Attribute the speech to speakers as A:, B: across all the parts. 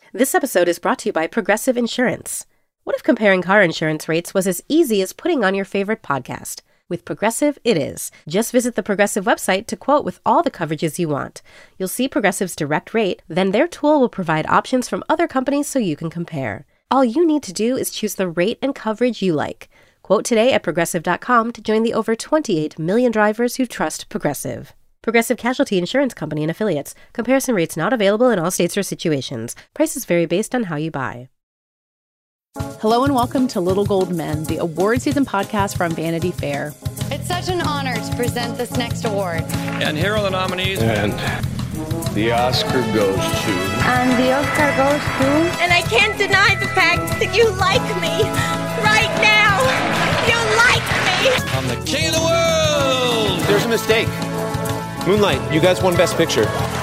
A: This episode is brought to you by Progressive Insurance. What if comparing car insurance rates was as easy as putting on your favorite podcast? With Progressive, it is. Just visit the Progressive website to quote with all the coverages you want. You'll see Progressive's direct rate, then their tool will provide options from other companies so you can compare. All you need to do is choose the rate and coverage you like. Quote today at Progressive.com to join the over 28 million drivers who trust Progressive. Progressive Casualty Insurance Company and Affiliates. Comparison rates not available in all states or situations. Prices vary based on how you buy.
B: Hello and welcome to Little Gold Men, the award season podcast from Vanity Fair.
C: It's such an honor to present this next award.
D: And here are the nominees.
E: And the Oscar goes to...
F: And the Oscar goes to...
G: And I can't deny the fact that you like me. Right now. You like me.
D: I'm the king of the world.
H: There's a mistake. Moonlight, you guys won Best Picture.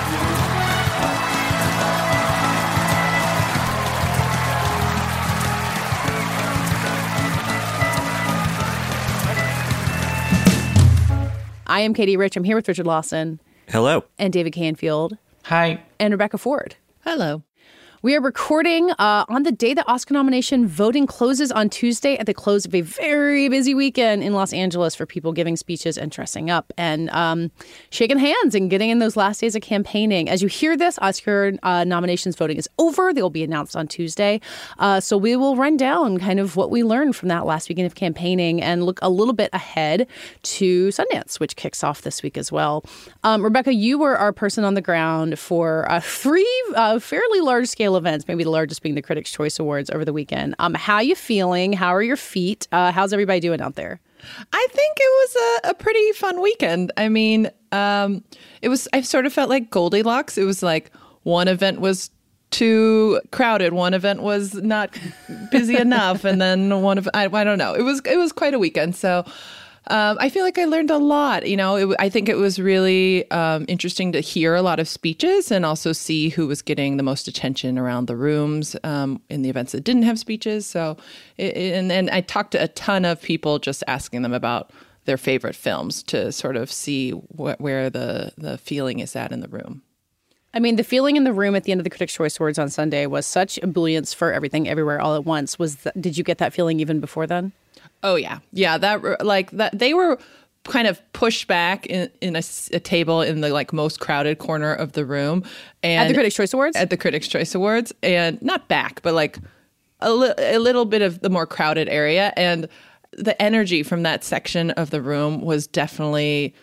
B: I am Katie Rich. I'm here with Richard Lawson.
I: Hello.
B: And David Canfield.
J: Hi.
B: And Rebecca Ford. Hello. We are recording on the day that Oscar nomination voting closes on Tuesday at the close of a very busy weekend in Los Angeles for people giving speeches and dressing up and shaking hands and getting in those last days of campaigning. As you hear this, Oscar nominations voting is over. They will be announced on Tuesday. So we will run down kind of what we learned from that last weekend of campaigning and look a little bit ahead to Sundance, which kicks off this week as well. Rebecca, you were our person on the ground for three fairly large-scale events, maybe the largest being the Critics' Choice Awards over the weekend. How are you feeling? How are your feet? How's everybody doing out there?
J: I think it was a pretty fun weekend. I mean, I sort of felt like Goldilocks. It was like one event was too crowded, one event was not busy enough, and then I don't know. It was quite a weekend. So I feel like I learned a lot. You know, I think it was really interesting to hear a lot of speeches and also see who was getting the most attention around the rooms in the events that didn't have speeches. So, and I talked to a ton of people just asking them about their favorite films to sort of see where the feeling is at in the room.
B: I mean, the feeling in the room at the end of the Critics' Choice Awards on Sunday was such ebullience for everything, everywhere, all at once. Did you get that feeling even before then?
J: Oh, yeah. Yeah, that they were kind of pushed back in a table in the most crowded corner of the room. And
B: at the Critics' Choice Awards?
J: At the Critics' Choice Awards. And not back, but a little bit of the more crowded area. And the energy from that section of the room was definitely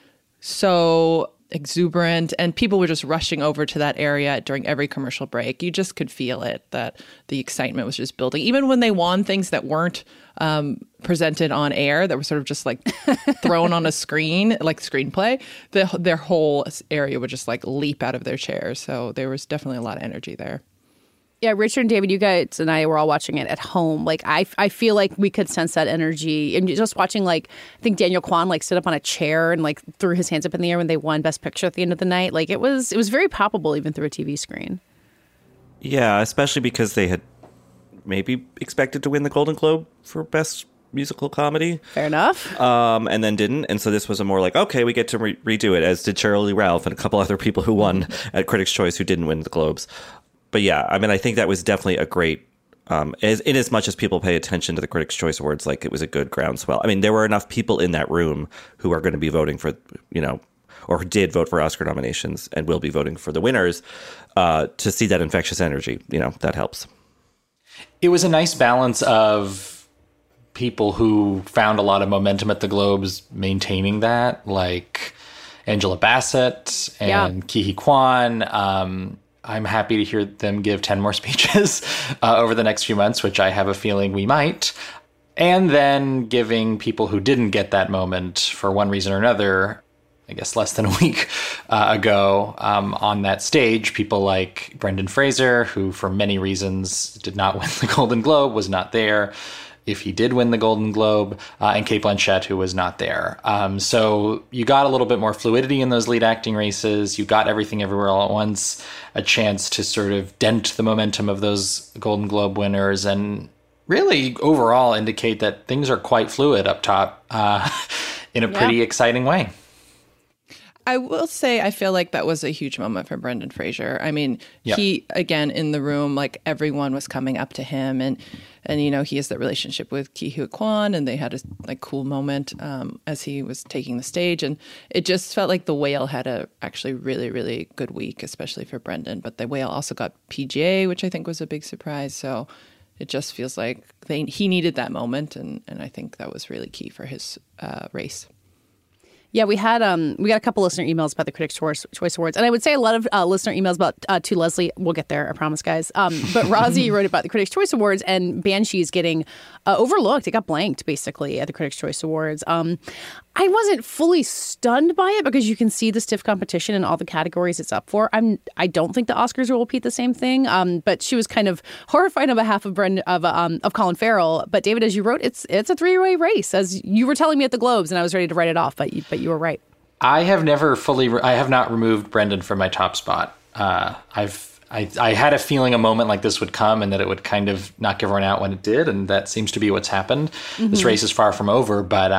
J: so exuberant, and people were just rushing over to that area during every commercial break. You just could feel it, that the excitement was just building. Even when they won things that weren't presented on air, that were sort of just thrown on a screen, like screenplay, their whole area would just leap out of their chairs. So there was definitely a lot of energy there.
B: Yeah, Richard and David, you guys and I were all watching it at home. I feel like we could sense that energy. And just watching, I think Daniel Kwan, sit up on a chair and, threw his hands up in the air when they won Best Picture at the end of the night. It was very palpable even through a TV screen.
I: Yeah, especially because they had maybe expected to win the Golden Globe for Best Musical Comedy.
B: Fair enough.
I: And then didn't. And so this was a more okay, we get to redo it, as did Cheryl Lee Ralph and a couple other people who won at Critics' Choice who didn't win the Globes. But yeah, I mean, I think that was definitely a great, in as much as people pay attention to the Critics' Choice Awards, it was a good groundswell. I mean, there were enough people in that room who are going to be voting for, or who did vote for Oscar nominations and will be voting for the winners, to see that infectious energy. That helps.
K: It was a nice balance of people who found a lot of momentum at the Globes maintaining that, like Angela Bassett and Ke Huy Quan. I'm happy to hear them give 10 more speeches over the next few months, which I have a feeling we might. And then giving people who didn't get that moment for one reason or another, I guess less than a week ago, on that stage, people like Brendan Fraser, who for many reasons did not win the Golden Globe, was not there. If he did win the Golden Globe, and Cate Blanchett, who was not there. So you got a little bit more fluidity in those lead acting races. You got Everything Everywhere All at Once, a chance to sort of dent the momentum of those Golden Globe winners and really overall indicate that things are quite fluid up top in a pretty exciting way.
J: I will say I feel like that was a huge moment for Brendan Fraser. I mean, he, again, in the room, like everyone was coming up to him and you know, he has that relationship with Ke Huy Quan, and they had a like cool moment as he was taking the stage. And it just felt like The Whale had a actually really, really good week, especially for Brendan. But The Whale also got PGA, which I think was a big surprise. So it just feels like he needed that moment. And I think that was really key for his race.
B: Yeah, we got a couple listener emails about the Critics' Choice Awards, and I would say a lot of listener emails about to Leslie. We'll get there, I promise, guys. But Razi wrote about the Critics' Choice Awards and Banshees getting overlooked. It got blanked basically at the Critics' Choice Awards. I wasn't fully stunned by it because you can see the stiff competition in all the categories it's up for. I don't think the Oscars will repeat the same thing. But she was kind of horrified on behalf of Colin Farrell. But David, as you wrote, it's a three-way race, as you were telling me at the Globes, and I was ready to write it off. But you were right.
K: I have not removed Brendan from my top spot. I had a feeling a moment like this would come and that it would kind of knock everyone out when it did, and that seems to be what's happened. Mm-hmm. This race is far from over, but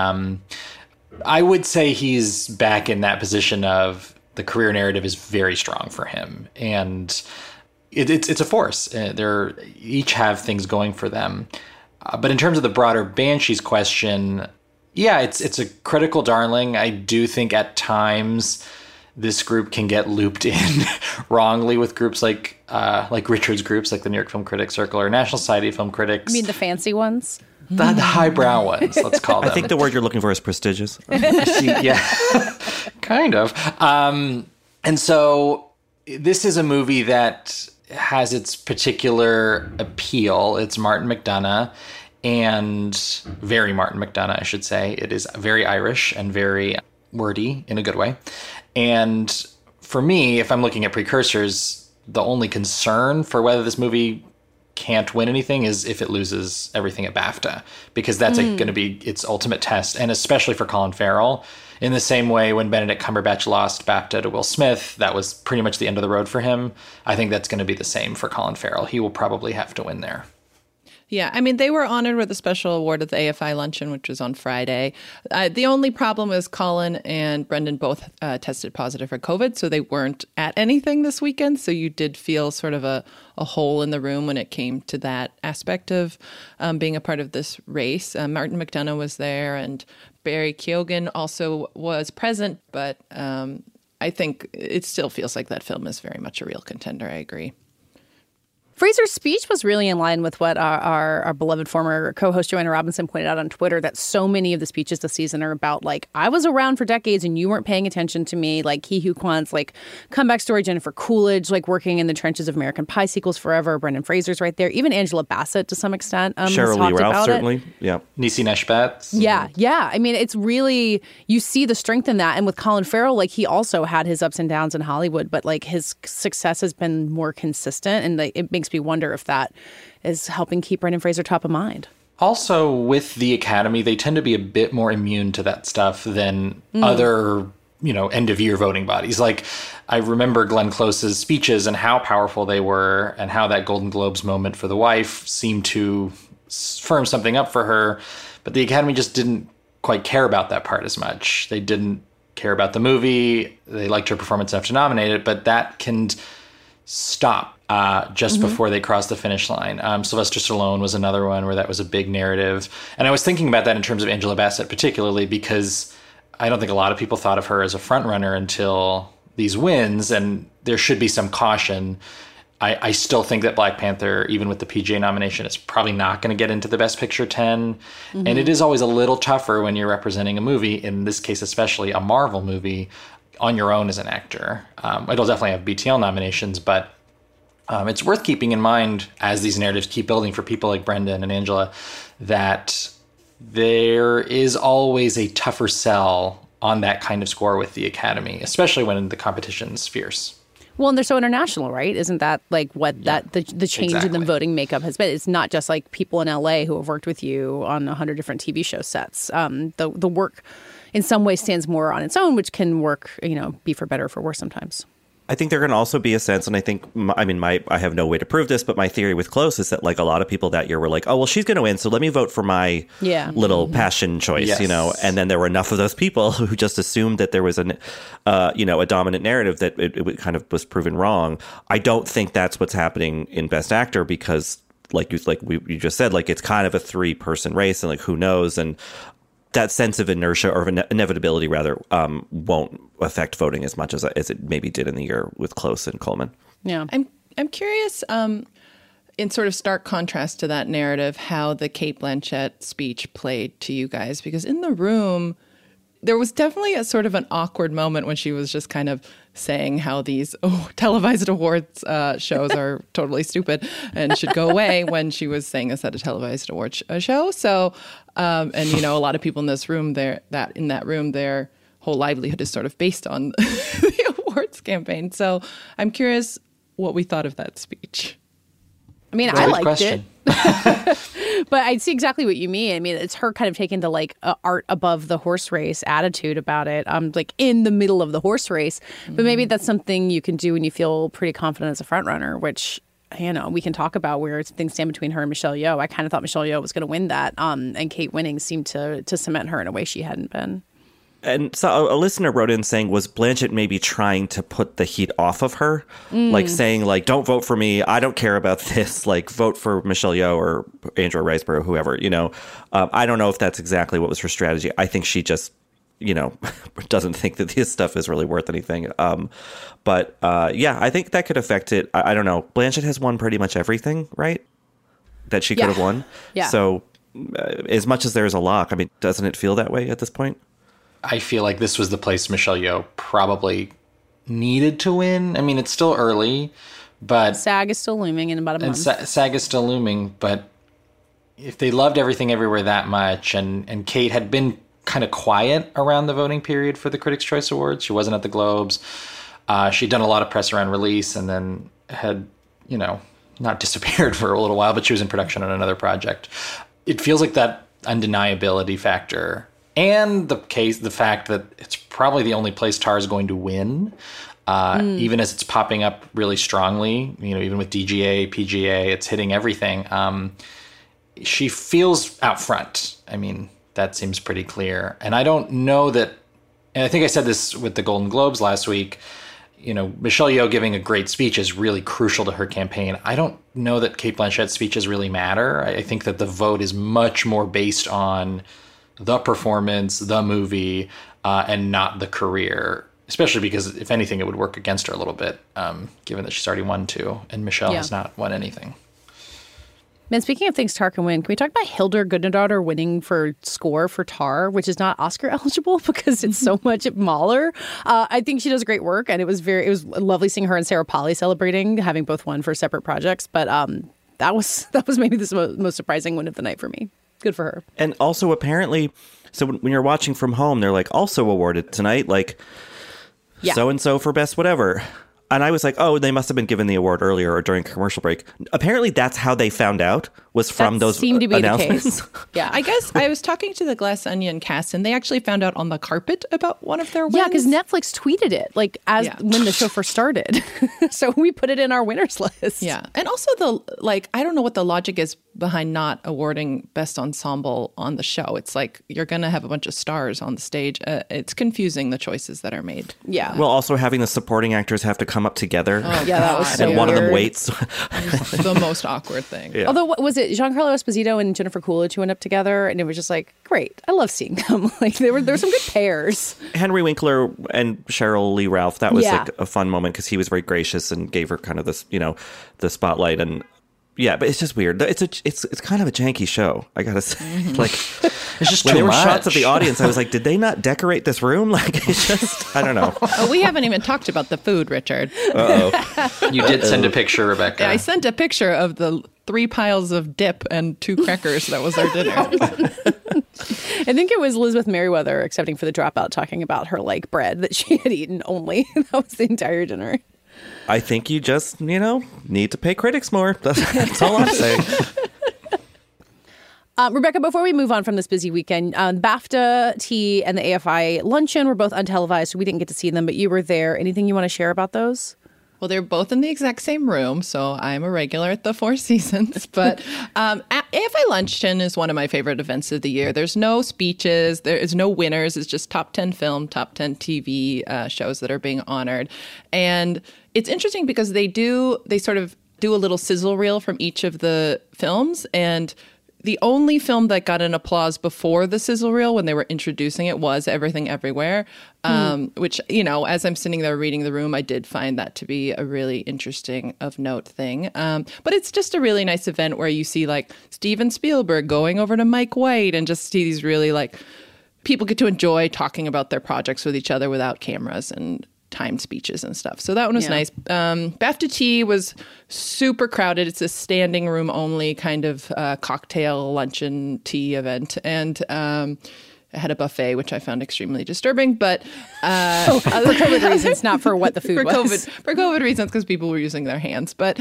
K: I would say he's back in that position of the career narrative is very strong for him, and it's a force. They each have things going for them. But in terms of the broader Banshees question, yeah, it's a critical darling. I do think at times this group can get looped in wrongly with groups like Richard's groups, like the New York Film Critics Circle or National Society of Film Critics.
B: You mean the fancy ones?
K: The highbrow ones, let's call them.
I: I think the word you're looking for is prestigious.
K: Yeah, kind of. And so this is a movie that has its particular appeal. It's Martin McDonagh, and very Martin McDonagh, I should say. It is very Irish and very wordy in a good way. And for me, if I'm looking at precursors, the only concern for whether this movie can't win anything is if it loses everything at BAFTA, because that's going to be its ultimate test. And especially for Colin Farrell, in the same way when Benedict Cumberbatch lost BAFTA to Will Smith, that was pretty much the end of the road for him. I think that's going to be the same for Colin Farrell. He will probably have to win there.
J: Yeah, I mean, they were honored with a special award at the AFI luncheon, which was on Friday. The only problem is Colin and Brendan both tested positive for COVID, so they weren't at anything this weekend. So you did feel sort of a hole in the room when it came to that aspect of being a part of this race. Martin McDonagh was there, and Barry Keoghan also was present, but I think it still feels like that film is very much a real contender. I agree.
B: Fraser's speech was really in line with what our beloved former co-host Joanna Robinson pointed out on Twitter, that so many of the speeches this season are about, like, I was around for decades and you weren't paying attention to me. Like Ke Huy Quan's like comeback story, Jennifer Coolidge, like working in the trenches of American Pie sequels forever. Brendan Fraser's right there. Even Angela Bassett to some extent.
I: Cheryl Lee Ralph, certainly. Yeah.
K: Niecy Nash-Betts.
B: Yeah. I mean, it's really, you see the strength in that. And with Colin Farrell, like, he also had his ups and downs in Hollywood, but like his success has been more consistent. And like, it makes me wonder if that is helping keep Brendan Fraser top of mind.
K: Also, with the Academy, they tend to be a bit more immune to that stuff than other, end-of-year voting bodies. Like, I remember Glenn Close's speeches and how powerful they were, and how that Golden Globes moment for the wife seemed to firm something up for her. But the Academy just didn't quite care about that part as much. They didn't care about the movie. They liked her performance enough to nominate it, but that can stop just before they cross the finish line. Sylvester Stallone was another one where that was a big narrative. And I was thinking about that in terms of Angela Bassett particularly, because I don't think a lot of people thought of her as a front runner until these wins, and there should be some caution. I still think that Black Panther, even with the PGA nomination, is probably not going to get into the Best Picture 10. And it is always a little tougher when you're representing a movie, in this case especially a Marvel movie, on your own as an actor. It'll definitely have BTL nominations, but it's worth keeping in mind as these narratives keep building for people like Brendan and Angela, that there is always a tougher sell on that kind of score with the Academy, especially when the competition's fierce.
B: Well, and they're so international, right? Isn't that like what the change in the voting makeup has been? It's not just like people in LA who have worked with you on 100 different TV show sets. The work in some ways stands more on its own, which can work, be for better or for worse sometimes.
I: I think there can also be a sense, and I think, I have no way to prove this, but my theory with Close is that like a lot of people that year were like, oh, well, she's going to win, so let me vote for my little passion choice,
K: Yes.
I: you know? And then there were enough of those people who just assumed that there was a dominant narrative that it kind of was proven wrong. I don't think that's what's happening in Best Actor because you just said, like, it's kind of a 3-person race and like, who knows? And that sense of inertia or inevitability rather won't affect voting as much as it maybe did in the year with Close and Coleman.
B: Yeah.
J: I'm curious, in sort of stark contrast to that narrative, how the Cate Blanchett speech played to you guys, because in the room, there was definitely a sort of an awkward moment when she was just kind of saying how these televised awards shows are totally stupid and should go away when she was saying this at a televised awards show. So, and you know, a lot of people in this room, their whole livelihood is sort of based on the awards campaign. So I'm curious what we thought of that speech.
B: I mean, I liked it. But I see exactly what you mean. I mean, it's her kind of taking the like art above the horse race attitude about it. Like in the middle of the horse race. But maybe that's something you can do when you feel pretty confident as a front runner, which, you know, we can talk about where things stand between her and Michelle Yeoh. I kind of thought Michelle Yeoh was going to win that. And Cate winning seemed to cement her in a way she hadn't been.
I: And so a listener wrote in saying, was Blanchett maybe trying to put the heat off of her? Like saying, like, don't vote for me. I don't care about this. Like, vote for Michelle Yeoh or Andrea Riseborough, whoever, you know. I don't know if that's exactly what was her strategy. I think she just, you know, doesn't think that this stuff is really worth anything. But I think that could affect it. I don't know. Blanchett has won pretty much everything, right? That she could have won.
B: Yeah.
I: So as much as there's a lock, I mean, doesn't it feel that way at this point?
K: I feel like this was the place Michelle Yeoh probably needed to win. I mean, it's still early, but
B: SAG is still looming in about a month.
K: SAG is still looming, but if they loved Everything Everywhere that much, and Cate had been kind of quiet around the voting period for the Critics' Choice Awards, she wasn't at the Globes. She'd done a lot of press around release, and then had, you know, not disappeared for a little while, but she was in production on another project. It feels like that undeniability factor. And the fact that it's probably the only place Tar is going to win, even as it's popping up really strongly, you know, even with DGA, PGA, it's hitting everything. She feels out front. I mean, that seems pretty clear. And I don't know that, and I think I said this with the Golden Globes last week, you know, Michelle Yeoh giving a great speech is really crucial to her campaign. I don't know that Cate Blanchett's speeches really matter. I think that the vote is much more based on the performance, the movie, and not the career, especially because, if anything, it would work against her a little bit, given that she's already won 2, and Michelle has not won anything.
B: Man, speaking of things Tar can win, can we talk about Hildur Gudnadottir winning for score for Tar, which is not Oscar eligible because it's so much Mahler? I think she does great work, and it was lovely seeing her and Sarah Polley celebrating, having both won for separate projects. But that was maybe the most surprising win of the night for me. Good for her.
I: And also, apparently, so when you're watching from home, they're like also awarded tonight, like so-and-so for best whatever. And I was like, oh, they must have been given the award earlier or during commercial break. Apparently, that's how they found out, was from those
B: seemed to be
I: announcements.
B: The case. Yeah,
J: I guess I was talking to the Glass Onion cast, and they actually found out on the carpet about one of their wins.
B: Yeah, because Netflix tweeted it when the show first started. So we put it in our winners list.
J: Yeah, and also I don't know what the logic is behind not awarding Best Ensemble on the show. It's like you're going to have a bunch of stars on the stage. It's confusing, the choices that are made.
B: Yeah.
I: Well, also having the supporting actors have to come up together.
J: Oh, yeah, that was so
I: and one
J: weird.
I: of them waits.
J: The most awkward thing.
I: Yeah.
B: Although, was it Giancarlo Esposito and Jennifer Coolidge who went up together? And it was just like, great. I love seeing them. Like there were some good pairs.
I: Henry Winkler and Cheryl Lee Ralph, that was like a fun moment because he was very gracious and gave her kind of this, you know, the spotlight. And yeah, but it's just weird. It's kind of a janky show, I gotta say.
J: Mm-hmm.
I: Like,
K: it's just
I: when
K: too
I: there were
K: much.
I: shots of the audience, I was like, did they not decorate this room? Like, it's just, I don't know.
J: Oh, we haven't even talked about the food, Richard.
I: Uh-oh.
K: You did send a picture, Rebecca.
J: Yeah, I sent a picture of the 3 piles of dip and 2 crackers. That was our dinner.
B: I think it was Elizabeth Merriweather accepting for the Dropout, talking about her like bread that she had eaten only. That was the entire dinner.
I: I think you just, you know, need to pay critics more. That's all I'm saying.
B: Rebecca, before we move on from this busy weekend, BAFTA tea and the AFI luncheon were both untelevised, so we didn't get to see them, but you were there. Anything you want to share about those?
J: Well, they're both in the exact same room, so I'm a regular at the Four Seasons. But AFI Luncheon is one of my favorite events of the year. There's no speeches. There is no winners. It's just top 10 film, top 10 TV shows that are being honored. And it's interesting because they sort of do a little sizzle reel from each of the films. And the only film that got an applause before the sizzle reel when they were introducing it was Everything Everywhere, which, as I'm sitting there reading the room, I did find that to be a really interesting of note thing. But it's just a really nice event where you see like Steven Spielberg going over to Mike White and just see these really like people get to enjoy talking about their projects with each other without cameras and timed speeches and stuff. So that one was nice. BAFTA tea was super crowded. It's a standing room only kind of cocktail luncheon tea event. And I had a buffet, which I found extremely disturbing, but
B: for COVID reasons, not for what the food was.
J: For COVID reasons, because people were using their hands. But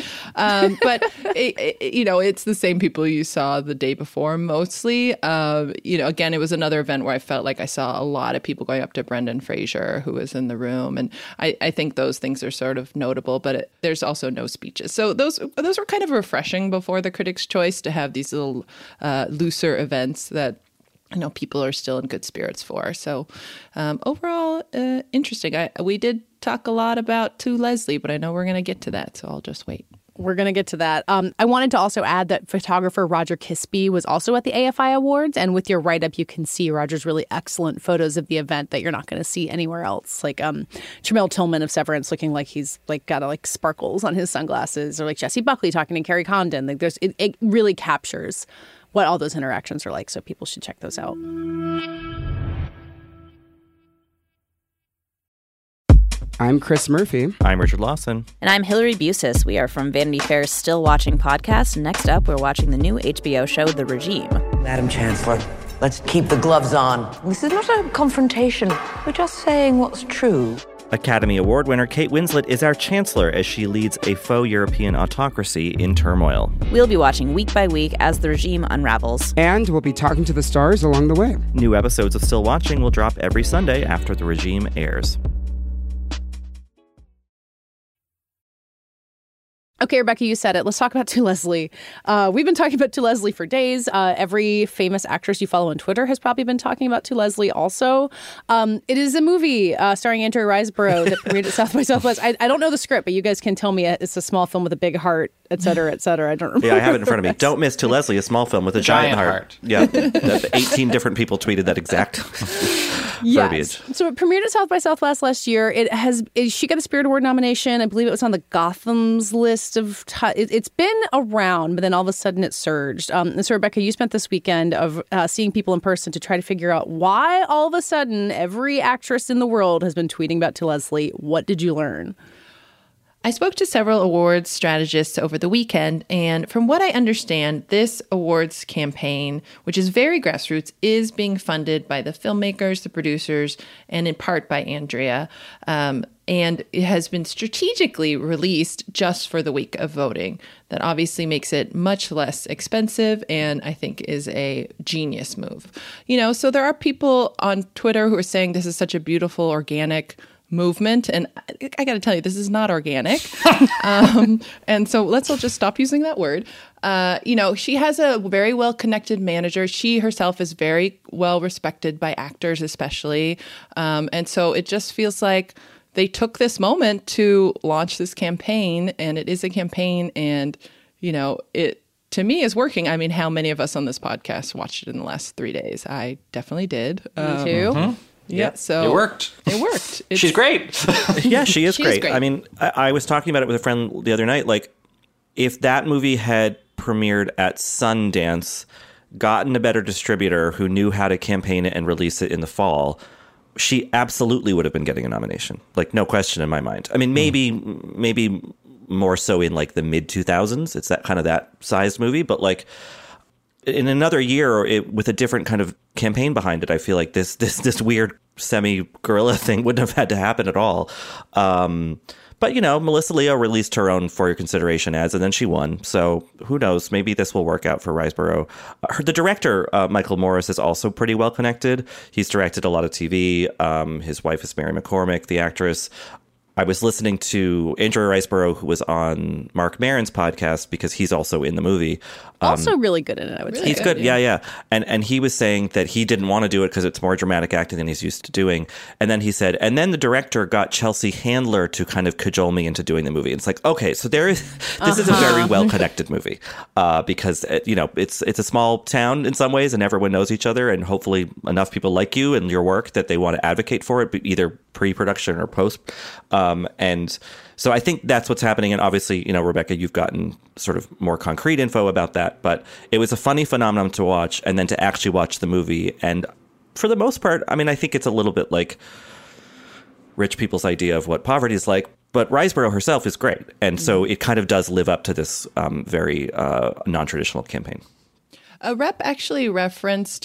J: it's the same people you saw the day before mostly. Again, it was another event where I felt like I saw a lot of people going up to Brendan Fraser, who was in the room, and I think those things are sort of notable. But there's also no speeches, so those were kind of refreshing before the Critics' Choice to have these little looser events that people are still in good spirits for. So overall, interesting. We did talk a lot about To Leslie, but I know we're going to get to that, so I'll just wait.
B: We're going to get to that. I wanted to also add that photographer Roger Kisby was also at the AFI Awards, and with your write-up, you can see Roger's really excellent photos of the event that you're not going to see anywhere else. Like Tramell Tillman of Severance looking like he's like got like sparkles on his sunglasses, or like Jessie Buckley talking to Carrie Condon. Like it really captures what all those interactions are like, so people should check those out.
L: I'm Chris Murphy.
I: I'm Richard Lawson.
M: And I'm Hillary Busis. We are from Vanity Fair's Still Watching podcast. Next up, we're watching the new HBO show, The Regime.
N: Madam Chancellor, let's keep the gloves on. This is not a confrontation. We're just saying what's true.
I: Academy Award winner Kate Winslet is our chancellor as she leads a faux European autocracy in turmoil.
M: We'll be watching week by week as the regime unravels.
L: And we'll be talking to the stars along the way.
I: New episodes of Still Watching will drop every Sunday after The Regime airs.
B: Okay, Rebecca, you said it. Let's talk about To Leslie. We've been talking about To Leslie for days. Every famous actress you follow on Twitter has probably been talking about To Leslie also. It is a movie starring Andrea Riseborough that premiered at South by Southwest. I don't know the script, but you guys can tell me it's a small film with a big heart, et cetera, et cetera. I don't remember.
I: Yeah, I have it in front of me. Don't miss To Leslie, a small film with a giant heart. Yeah, 18 different people tweeted that exact verbiage.
B: So it premiered at South by Southwest last year. She got a Spirit Award nomination. I believe it was on the Gotham's list of it's been around, but then all of a sudden it surged. And so Rebecca, you spent this weekend of seeing people in person to try to figure out why all of a sudden every actress in the world has been tweeting about To Leslie. What did you learn?
J: I spoke to several awards strategists over the weekend, and from what I understand, this awards campaign, which is very grassroots, is being funded by the filmmakers, the producers, and in part by Andrea. And it has been strategically released just for the week of voting. That obviously makes it much less expensive and I think is a genius move. So there are people on Twitter who are saying this is such a beautiful, organic movement. And I got to tell you, this is not organic. And so let's all just stop using that word. She has a very well-connected manager. She herself is very well respected by actors, especially. And so it just feels like they took this moment to launch this campaign, and it is a campaign, and, it, to me, is working. I mean, how many of us on this podcast watched it in the last 3 days? I definitely did.
B: Me too.
J: Mm-hmm. Yeah, so
K: it worked. She's great.
I: Yeah, she is great. I mean, I was talking about it with a friend the other night. Like, if that movie had premiered at Sundance, gotten a better distributor who knew how to campaign it and release it in the fall, she absolutely would have been getting a nomination. Like, no question in my mind. I mean, maybe more so in like the mid 2000s. It's that kind of that sized movie, but like in another year with a different kind of campaign behind it, I feel like this weird semi-guerrilla thing wouldn't have had to happen at all. But, Melissa Leo released her own For Your Consideration ads, and then she won. So who knows? Maybe this will work out for Riseborough. The director, Michael Morris, is also pretty well connected. He's directed a lot of TV. His wife is Mary McCormick, the actress. I was listening to Andrew Riseborough, who was on Mark Maron's podcast, because he's also in the movie.
B: Also really good in it, I would say.
I: He's good, yeah. And he was saying that he didn't want to do it because it's more dramatic acting than he's used to doing. And then he said, and then the director got Chelsea Handler to kind of cajole me into doing the movie. And it's like, okay, so this is a very well-connected movie because, it's a small town in some ways and everyone knows each other, and hopefully enough people like you and your work that they want to advocate for it, either pre-production or post. And so I think that's what's happening. And obviously, Rebecca, you've gotten sort of more concrete info about that. But it was a funny phenomenon to watch, and then to actually watch the movie. And for the most part, I mean, I think it's a little bit like rich people's idea of what poverty is like. But Riseborough herself is great. And so it kind of does live up to this very non-traditional campaign.
J: A rep actually referenced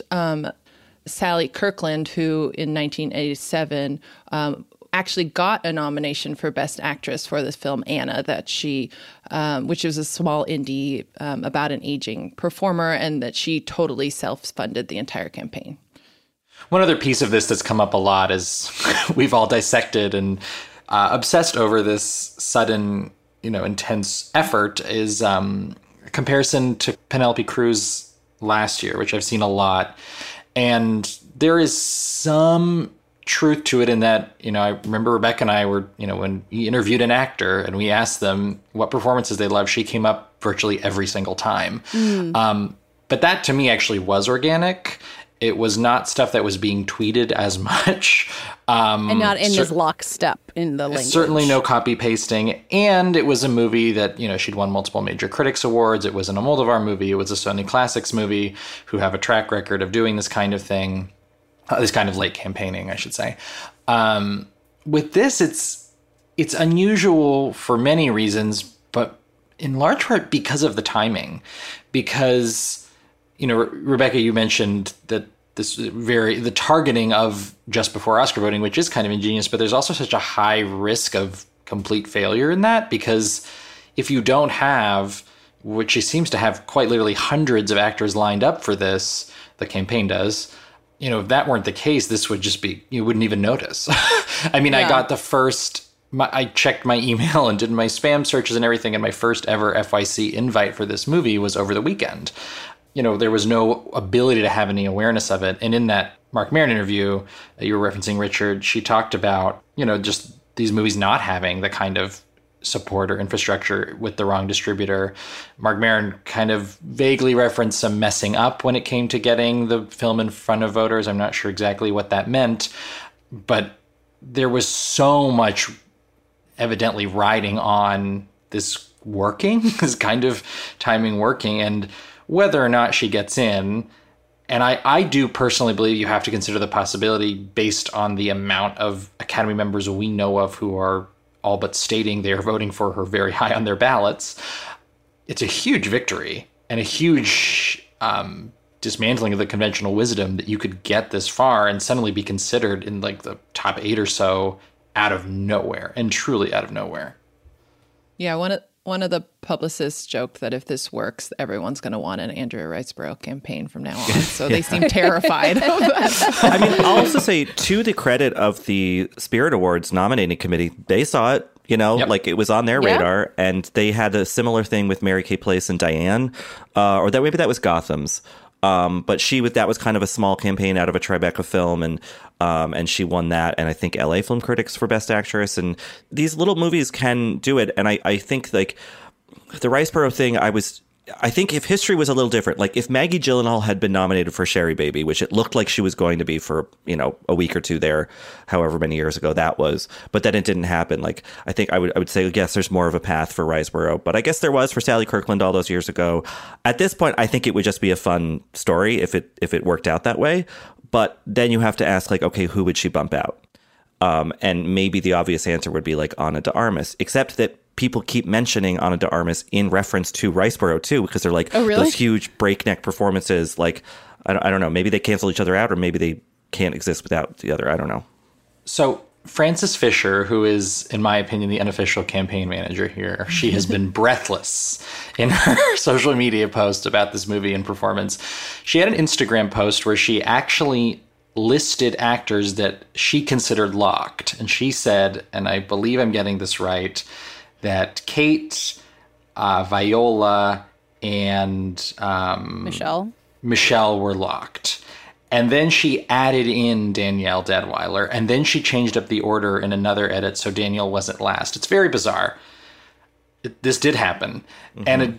J: Sally Kirkland, who in 1987 actually got a nomination for Best Actress for this film, Anna, that she, which was a small indie about an aging performer, and that she totally self-funded the entire campaign.
K: One other piece of this that's come up a lot is we've all dissected and obsessed over this sudden, intense effort is comparison to Penelope Cruz last year, which I've seen a lot. And there is some truth to it in that, I remember Rebecca and I were, when we interviewed an actor and we asked them what performances they loved, she came up virtually every single time. But that to me actually was organic. It was not stuff that was being tweeted as much.
B: And not in this lockstep in the language.
K: Certainly no copy pasting. And it was a movie that, she'd won multiple major critics awards. It was an Almodovar movie. It was a Sony Classics movie, who have a track record of doing this kind of thing. This kind of late campaigning, I should say. With this, it's unusual for many reasons, but in large part because of the timing. Because, Rebecca, you mentioned that the targeting of just before Oscar voting, which is kind of ingenious, but there's also such a high risk of complete failure in that, because if you don't have, which she seems to have quite literally hundreds of actors lined up for this, the campaign does, if that weren't the case, this would just be, you wouldn't even notice. I mean, yeah. I got I checked my email and did my spam searches and everything, and my first ever FYC invite for this movie was over the weekend. There was no ability to have any awareness of it. And in that Mark Maron interview that you were referencing, Richard, she talked about, just these movies not having the kind of support or infrastructure with the wrong distributor. Mark Maron kind of vaguely referenced some messing up when it came to getting the film in front of voters. I'm not sure exactly what that meant, but there was so much evidently riding on this working, this kind of timing working, and whether or not she gets in. And I do personally believe you have to consider the possibility based on the amount of Academy members we know of who are all but stating they are voting for her very high on their ballots. It's a huge victory and a huge dismantling of the conventional wisdom that you could get this far and suddenly be considered in like the top 8 or so out of nowhere, and truly out of nowhere.
J: Yeah, one of the publicists joked that if this works, everyone's going to want an Andrea Riseborough campaign from now on. So they seem terrified of that.
I: I mean, I'll also say, to the credit of the Spirit Awards nominating committee, they saw it, like it was on their radar, and they had a similar thing with Mary Kay Place and Diane, or that maybe that was Gotham's. But that was kind of a small campaign out of a Tribeca film, and she won that, and I think LA Film Critics for Best Actress, and these little movies can do it. And I think like the Riseborough thing, I think if history was a little different, like if Maggie Gyllenhaal had been nominated for Sherry Baby, which it looked like she was going to be for, a week or two there, however many years ago that was, but then it didn't happen. Like, I think I would say, yes, there's more of a path for Riseborough, but I guess there was for Sally Kirkland all those years ago. At this point, I think it would just be a fun story if it worked out that way. But then you have to ask, like, okay, who would she bump out? And maybe the obvious answer would be like Ana de Armas, except that people keep mentioning Ana de Armas in reference to Riseborough too, because they're like, oh, really? Those huge breakneck performances. Like, I don't know. Maybe they cancel each other out, or maybe they can't exist without the other. I don't know.
K: So Frances Fisher, who is, in my opinion, the unofficial campaign manager here, she has been breathless in her social media post about this movie and performance. She had an Instagram post where she actually listed actors that she considered locked. And she said, and I believe I'm getting this right, that Kate, Viola, and Michelle were locked. And then she added in Danielle Deadwyler, and then she changed up the order in another edit so Danielle wasn't last. It's very bizarre. This did happen. And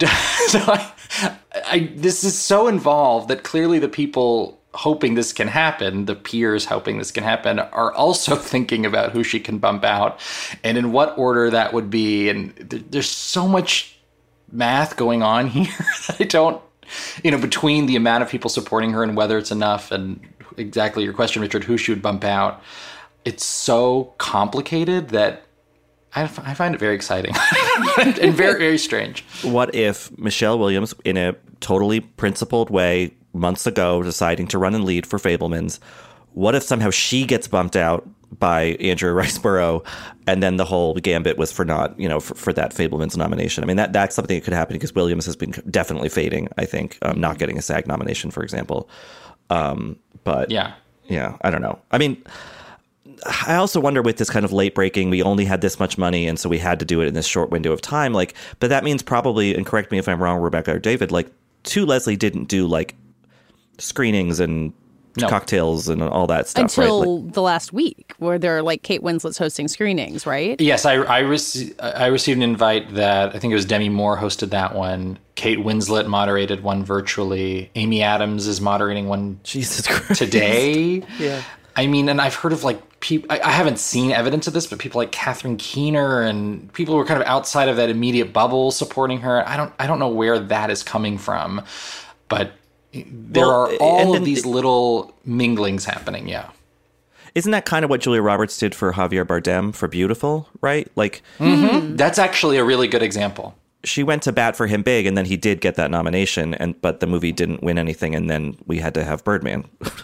K: this is so involved that clearly the people hoping this can happen, the peers hoping this can happen, are also thinking about who she can bump out and in what order that would be. And there's so much math going on here that I don't, between the amount of people supporting her and whether it's enough, and exactly your question, Richard, who she would bump out, it's so complicated that I find it very exciting and very, very strange.
I: What if Michelle Williams, in a totally principled way, months ago, deciding to run and lead for Fabelmans, what if somehow she gets bumped out by Andrea Riseborough, and then the whole gambit was for not, for that Fabelmans nomination? I mean, that's something that could happen because Williams has been definitely fading, I think, not getting a SAG nomination, for example. But yeah, I don't know. I mean, I also wonder with this kind of late breaking, we only had this much money, and so we had to do it in this short window of time. But that means probably, and correct me if I'm wrong, Rebecca or David, To Leslie didn't do screenings and cocktails and all that stuff
B: until the last week, where they're Kate Winslet's hosting screenings, right?
K: Yes, I received an invite that I think it was Demi Moore hosted that one. Kate Winslet moderated one virtually. Amy Adams is moderating one.
I: Jesus Christ.
K: Today.
I: Yeah.
K: I mean, and I've heard of people. I haven't seen evidence of this, but people like Catherine Keener and people who are kind of outside of that immediate bubble supporting her. I don't know where that is coming from, but there are all of these little minglings happening. Yeah.
I: Isn't that kind of what Julia Roberts did for Javier Bardem for Beautiful, right?
K: That's actually a really good example.
I: She went to bat for him big, and then he did get that nomination, but the movie didn't win anything, and then we had to have Birdman.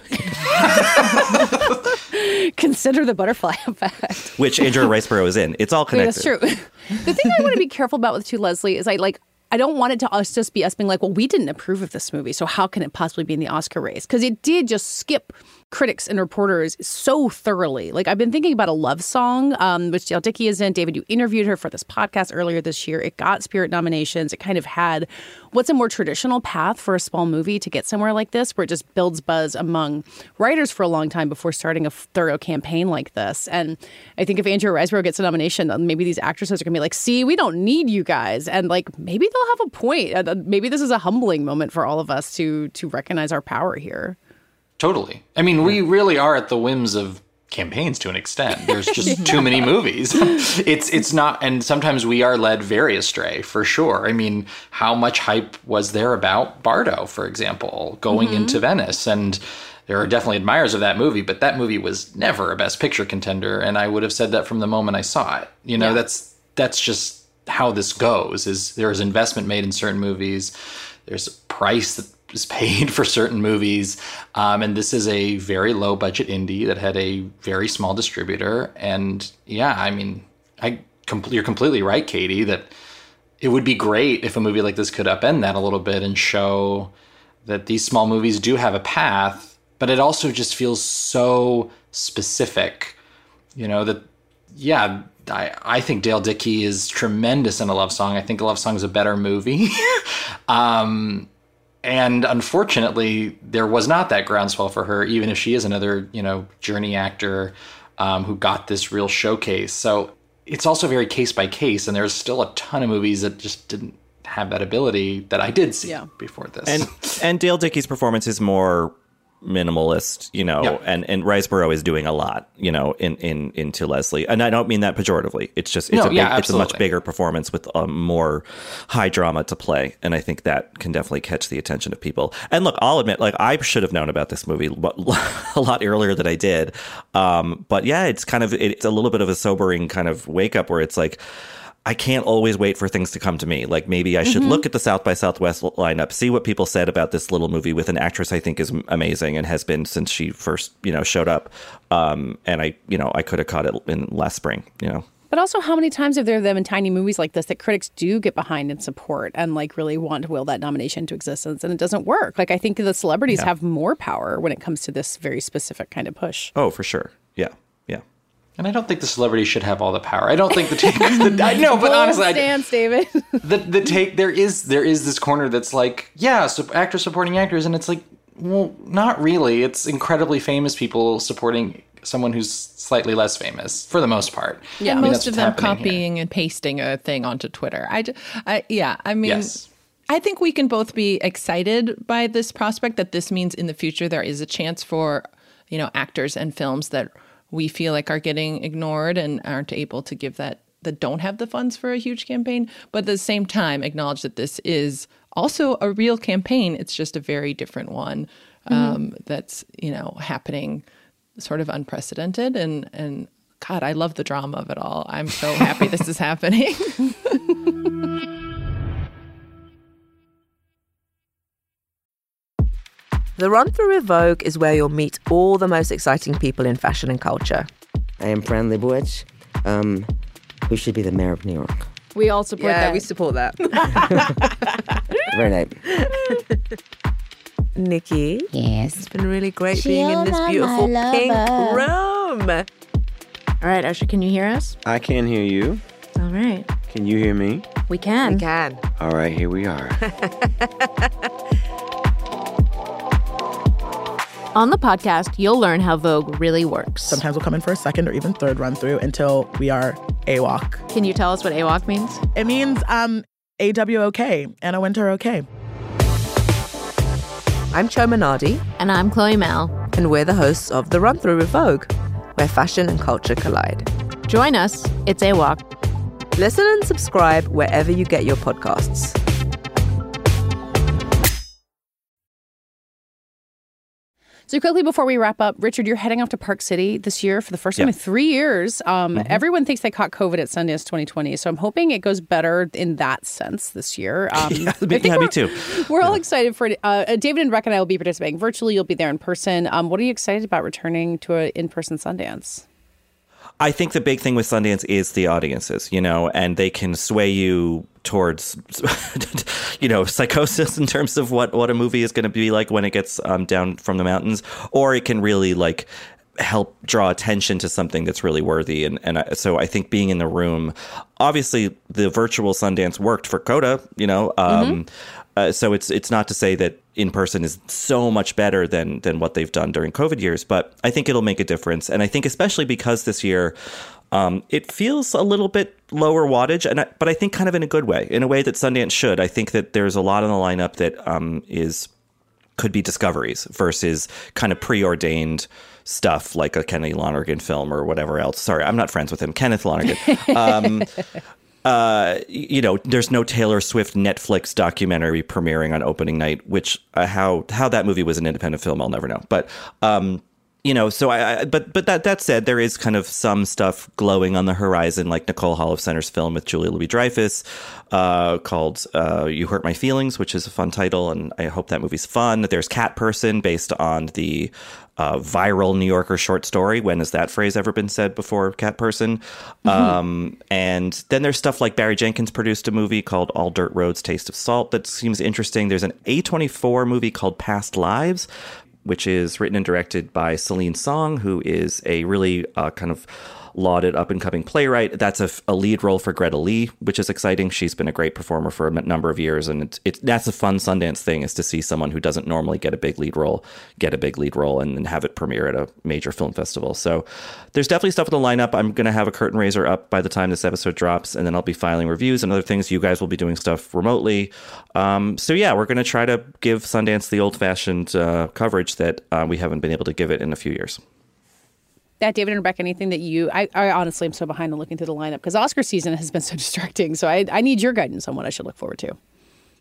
B: Consider the butterfly effect.
I: Which Andrea Riseborough is in. It's all connected.
B: That's true. The thing I want to be careful about with To Leslie is I don't want it to just be us being well, we didn't approve of this movie, so how can it possibly be in the Oscar race? Because it did just skip critics and reporters so thoroughly. I've been thinking about A Love Song, which Dale Dickey is in. David, you interviewed her for this podcast earlier this year. It got Spirit nominations. It kind of had what's a more traditional path for a small movie to get somewhere like this, where it just builds buzz among writers for a long time before starting a thorough campaign like this. And I think if Andrea Riseborough gets a nomination, then maybe these actresses are going to be see, we don't need you guys. And maybe they'll have a point. Maybe this is a humbling moment for all of us to recognize our power here.
K: Totally. I mean, we really are at the whims of campaigns to an extent. There's just too many movies. It's not, and sometimes we are led very astray, for sure. I mean, how much hype was there about Bardo, for example, going into Venice? And there are definitely admirers of that movie, but that movie was never a Best Picture contender, and I would have said that from the moment I saw it. That's just how this goes. Is there is investment made in certain movies. There's a price that is paid for certain movies. And this is a very low budget indie that had a very small distributor. And yeah, I mean, you're completely right, Katie, that it would be great if a movie like this could upend that a little bit and show that these small movies do have a path, but it also just feels so specific, I think Dale Dickey is tremendous in A Love Song. I think A Love Song is a better movie. And unfortunately, there was not that groundswell for her, even if she is another, journey actor who got this real showcase. So it's also very case by case, and there's still a ton of movies that just didn't have that ability that I did see before this.
I: And Dale Dickey's performance is more minimalist, and Riseborough is doing a lot, in To Leslie. And I don't mean that pejoratively. It's just, it's a much bigger performance with more high drama to play. And I think that can definitely catch the attention of people. And look, I'll admit, I should have known about this movie a lot earlier than I did. But yeah, it's a little bit of a sobering kind of wake up where it's I can't always wait for things to come to me. Like maybe I should look at the South by Southwest lineup, see what people said about this little movie with an actress I think is amazing and has been since she first, showed up. And I could have caught it in last spring,
B: But also, how many times have there been in tiny movies like this that critics do get behind and support and like really want to will that nomination into existence, and it doesn't work? Like, I think the celebrities have more power when it comes to this very specific kind of push.
I: Oh, for sure. Yeah.
K: And I don't think the celebrity should have all the power. I don't think the take. I know, but honestly,
B: stance, David.
K: the take there is this corner that's like, actors supporting actors, and it's like, well, not really. It's incredibly famous people supporting someone who's slightly less famous for the most part.
J: Yeah, and most of them copying and pasting a thing onto Twitter. Yes. I think we can both be excited by this prospect that this means in the future there is a chance for, actors and films that we feel like are getting ignored and aren't able to give that don't have the funds for a huge campaign. But at the same time, acknowledge that this is also a real campaign. It's just a very different one that's, happening sort of unprecedented. And God, I love the drama of it all. I'm so happy this is happening.
O: The Run Through with Vogue is where you'll meet all the most exciting people in fashion and culture.
P: I am Fran Lebowitz, who should be the mayor of New York.
B: We all support that.
O: Yeah, we support that.
P: Very nice.
O: Nikki.
Q: Yes.
O: It's been really great being in this beautiful pink room.
Q: All right, Usher, can you hear us?
E: I can hear you.
Q: All right.
E: Can you hear me?
Q: We can.
O: We can.
E: All right, here we are.
Q: On the podcast, you'll learn how Vogue really works.
R: Sometimes we'll come in for a second or even third run through until we are AWOC.
Q: Can you tell us what AWOC means?
R: It means AWOK, Anna Wintour OK.
O: I'm Cho Minardi.
Q: And I'm Chloe Mel.
O: And we're the hosts of The Run Through with Vogue, where fashion and culture collide.
Q: Join us. It's AWOC.
O: Listen and subscribe wherever you get your podcasts.
B: So quickly before we wrap up, Richard, you're heading off to Park City this year for the first time in 3 years. Everyone thinks they caught COVID at Sundance 2020, so I'm hoping it goes better in that sense this year.
I: Me too.
B: We're all excited for it. David and Rebecca and I will be participating virtually. You'll be there in person. What are you excited about returning to an in-person Sundance?
I: I think the big thing with Sundance is the audiences, and they can sway you towards, psychosis in terms of what a movie is going to be like when it gets down from the mountains, or it can really help draw attention to something that's really worthy. So I think being in the room, obviously the virtual Sundance worked for Coda, so it's not to say that in person is so much better than what they've done during COVID years, but I think it'll make a difference. And I think especially because this year, it feels a little bit lower wattage, but I think kind of in a good way, in a way that Sundance should. I think that there's a lot on the lineup that could be discoveries versus kind of preordained stuff like a Kenneth Lonergan film or whatever else. Sorry, I'm not friends with him. Kenneth Lonergan. There's no Taylor Swift Netflix documentary premiering on opening night, which how that movie was an independent film, I'll never know. But so but that said, there is kind of some stuff glowing on the horizon, like Nicole Holofcener's film with Julia Louis-Dreyfus called You Hurt My Feelings, which is a fun title, and I hope that movie's fun. There's Cat Person, based on the viral New Yorker short story. When has that phrase ever been said before? Cat Person. And then there's stuff like Barry Jenkins produced a movie called All Dirt Roads Taste of Salt that seems interesting. There's an A24 movie called Past Lives, which is written and directed by Celine Song, who is a really kind of lauded up-and-coming playwright. That's a lead role for Greta Lee, which is exciting. She's been a great performer for a number of years, and that's a fun Sundance thing, is to see someone who doesn't normally get a big lead role and have it premiere at a major film festival. So there's definitely stuff in the lineup. I'm going to have a curtain raiser up by the time this episode drops, and then I'll be filing reviews and other things. You guys will be doing stuff remotely. So yeah, we're going to try to give Sundance the old-fashioned coverage that we haven't been able to give it in a few years.
B: David and Rebecca, anything that I honestly am so behind on looking through the lineup because Oscar season has been so distracting. So I need your guidance on what I should look forward to.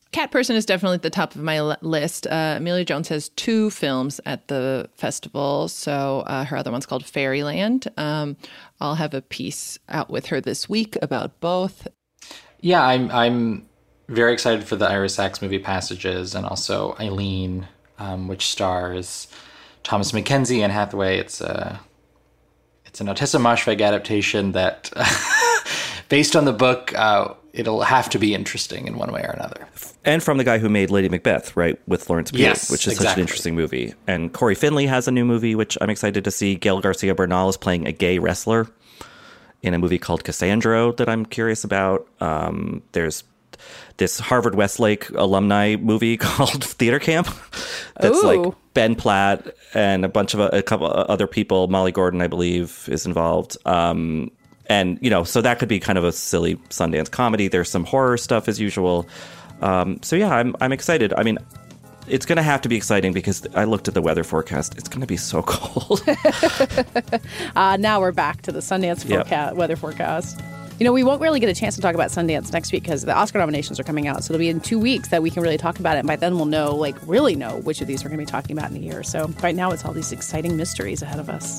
J: Cat Person is definitely at the top of my list. Emilia Jones has 2 films at the festival, so her other one's called Fairyland. I'll have a piece out with her this week about both.
K: Yeah, I'm very excited for the Ira Sachs movie Passages, and also Eileen, which stars Thomas Mackenzie and Hathaway. It's an Ottessa Moshfegh adaptation that, based on the book, it'll have to be interesting in one way or another.
I: And from the guy who made Lady Macbeth, right, with Florence Pugh,
K: yes,
I: which is
K: exactly.
I: such an interesting movie. And Corey Finley has a new movie, which I'm excited to see. Gail Garcia Bernal is playing a gay wrestler in a movie called Cassandro that I'm curious about. There's this Harvard Westlake alumni movie called Theater Camp that's like Ben Platt and a couple other people. Molly Gordon, I believe, is involved. And, so that could be kind of a silly Sundance comedy. There's some horror stuff as usual. So yeah, I'm excited. I mean, it's going to have to be exciting because I looked at the weather forecast. It's going to be so cold.
B: Now we're back to the Sundance weather forecast. We won't really get a chance to talk about Sundance next week because the Oscar nominations are coming out. So it'll be in 2 weeks that we can really talk about it. And by then we'll know, really know which of these we're going to be talking about in a year. So right now it's all these exciting mysteries ahead of us.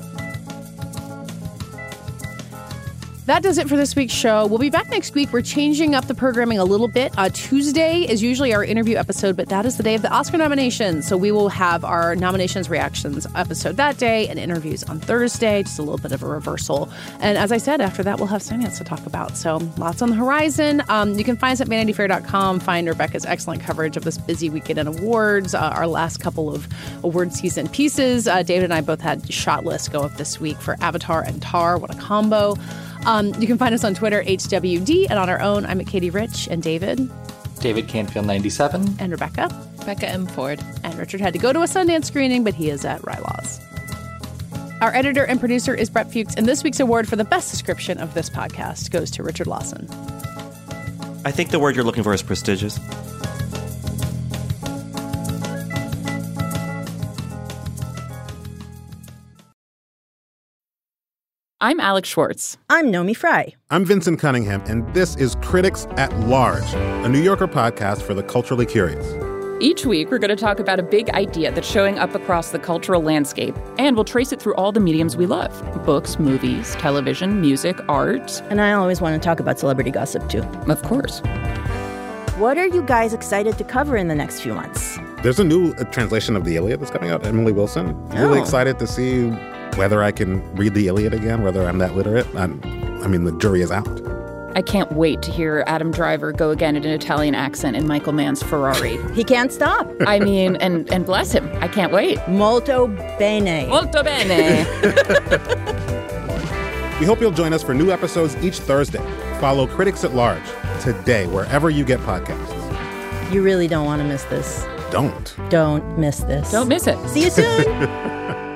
B: That does it for this week's show. We'll be back next week. We're changing up the programming a little bit. Tuesday is usually our interview episode, but that is the day of the Oscar nominations. So we will have our nominations reactions episode that day and interviews on Thursday, just a little bit of a reversal. And as I said, after that, we'll have Sundance to talk about. So lots on the horizon. You can find us at VanityFair.com. Find Rebecca's excellent coverage of this busy weekend in awards. Our last couple of award season pieces. David and I both had shot lists go up this week for Avatar and Tar. What a combo. You can find us on Twitter, HWD, and on our own, I'm at Katie Rich, and David
K: Canfield 97.
B: And Rebecca
J: M. Ford.
B: And Richard had to go to a Sundance screening, but he is at Rylaws. Our editor and producer is Brett Fuchs, and this week's award for the best description of this podcast goes to Richard Lawson.
I: I think the word you're looking for is prestigious.
S: I'm Alex Schwartz.
T: I'm Nomi Fry.
U: I'm Vincent Cunningham, and this is Critics at Large, a New Yorker podcast for the culturally curious.
S: Each week, we're going to talk about a big idea that's showing up across the cultural landscape, and we'll trace it through all the mediums we love. Books, movies, television, music, art.
T: And I always want to talk about celebrity gossip, too.
S: Of course.
T: What are you guys excited to cover in the next few months?
U: There's a new translation of the Iliad that's coming out, Emily Wilson. Really excited to see whether I can read the Iliad again, whether I'm that literate. I mean, the jury is out.
S: I can't wait to hear Adam Driver go again in an Italian accent in Michael Mann's Ferrari.
T: He can't stop.
S: I mean, and bless him. I can't wait.
T: Molto bene.
S: Molto bene.
U: We hope you'll join us for new episodes each Thursday. Follow Critics at Large today, wherever you get podcasts.
T: You really don't want to miss this.
U: Don't
T: miss this.
S: Don't miss it.
T: See you soon.